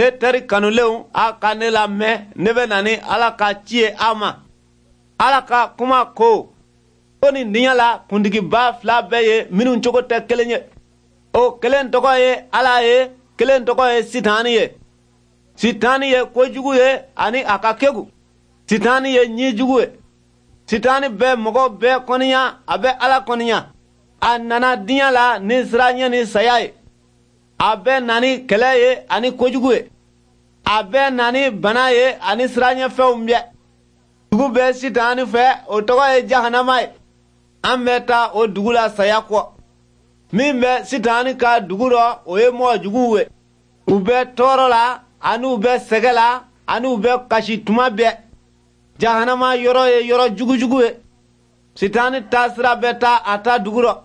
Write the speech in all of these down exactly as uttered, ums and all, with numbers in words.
ne teri kanulenw a ka ne lamɛn ne bɛ na ni Ala ka ci ye aw ma. Ala ka kuma ko ko nin diɲɛ la kuntigiba fila bɛɛ ye minnu cogo tɛ kelen ye. O kelen tɔgɔ ye Ala ye, kelen tɔgɔ ye Sitani ye. Sitani ye kojugu ye ani a ka kegu. Sitani ye ɲijugu ye. Sitani bɛ mɔgɔ bɛɛ kɔniya, a bɛ Ala kɔniya. A nana diɲɛ la ni siranɲɛ ni saya ye. A bɛ na ni kɛlɛ ye ani kojugu ye. A bɛ na ni bana ye ani siranɲɛfɛnw bɛɛ. Dugu bɛ Sitani fɛ, o tɔgɔ ye Jahanama ye. An bɛ taa o dugu la saya kɔ. Min bɛ Sitani ka dugu rɔ, o ye mɔgɔjuguw ye. U bɛ tɔɔrɔ la, ani u bɛ sɛgɛ la, ani u bɛ kasi tuma bɛɛ. Jahanama yɔrɔ ye yɔrɔ jugujugu ye. Sitani ta sira bɛ taa a ta dugu rɔ.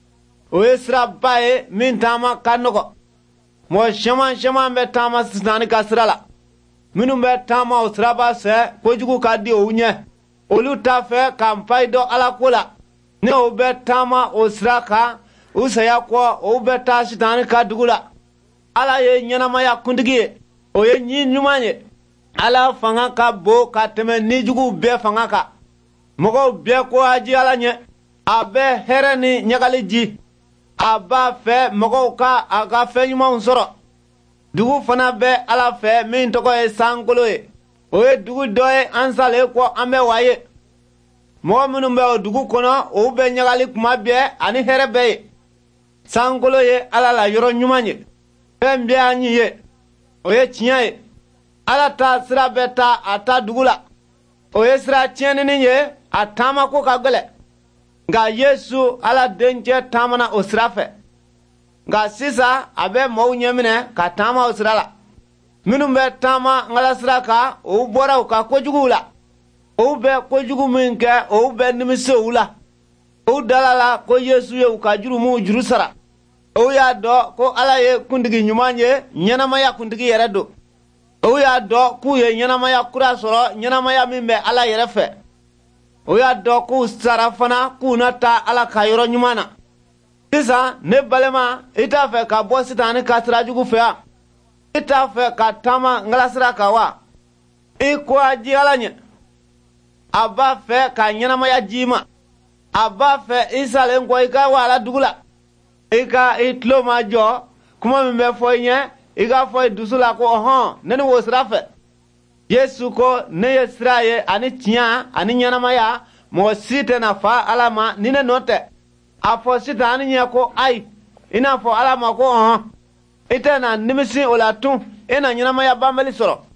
O ye siraba ye min taama ka nɔgɔ. Mɔgɔ caman caman bɛ taama Sitani ka sira la. Minnu bɛ taama o siraba fɛ, kojugu ka di o ɲɛ. Olu t'a fɛ ka npayi dɔn Ala ko la. Ni o bɛ taama o sira kan, u saya kɔ, o bɛ taa Sitani ka dugu la. Ala ye ɲɛnamaya kuntigi ye. O ye ɲi ɲuman ye. Ala fanga ka bon ka tɛmɛ nijuguw bɛɛ fanga kan. Mɔgɔw bɛɛ ko a ji Ala ɲɛ. A bɛ hɛrɛ ni ɲagali ji. A b'a fɛ mɔgɔw ka a ka fɛn ɲumanw sɔrɔ. Dugu fana bɛ Ala fɛ min tɔgɔ ye sankolo ye. O ye dugu dɔ ye an salen kɔ an bɛ wa ye. Mɔgɔ minnu bɛ o dugu kɔnɔ, o bɛ ɲagali kuma bɛɛ ani hɛrɛ bɛɛ ye. Sankolo ye Ala la yɔrɔ ɲuman ye. Fɛn bɛɛ an ɲi ye. O ye tiɲɛ ye. Ala ta sira bɛ taa a ta dugu la. O ye sira tiɲɛnini ye, a taama ko ka gɛlɛ. Nka Yesu Ala dencɛ taamana o sira fɛ. Nka sisan a bɛ mɔɔw ɲɛminɛ ka taama o sira la. Minnu bɛ taama Ala sira kan, o bɔra u ka kojuguw la. O bɛ kojugu min kɛ, o bɛ nimisi u la. O dala la ko Yesu ye u ka jurumuw juru sara. O y'a dɔn ko Ala ye kuntigi ɲuman ye, ɲɛnamaya kuntigi yɛrɛ don. O y'a dɔn k'u ye ɲɛnamaya kura sɔrɔ, ɲɛnamaya min bɛ Ala yɛrɛ fɛ. O y'a dɔn k'u sara fana k'u na taa Ala ka yɔrɔ ɲuman na. Sisan ne balima, i t'a fɛ ka bɔ Sitani ka sira jugu fɛ wa? I t'a fɛ ka taama Ala sira kan wa? I ko a ji Ala ɲɛ. A b'a fɛ ka ɲɛnamaya ji ma. A b'a fɛ i salen kɔ i ka wa Ala dugu la. I ka i tulo ma jɔ, kuma min bɛ fɔ i ɲɛ, i ka fɔ i dusu la ko ɔhɔn, ne ni wo sira fɛ. Yesu ko ne ye sira ye ani tiɲɛ ani ɲɛnamaya, mɔgɔ si tɛna fa Ala ma ni ne nɔ tɛ. A fɔ Sitani ɲɛ ko ayi, i n'a fɔ Ala ma ko ɔhɔn. I tɛna nimisi o la tun, e na ɲɛnamaya banbali sɔrɔ.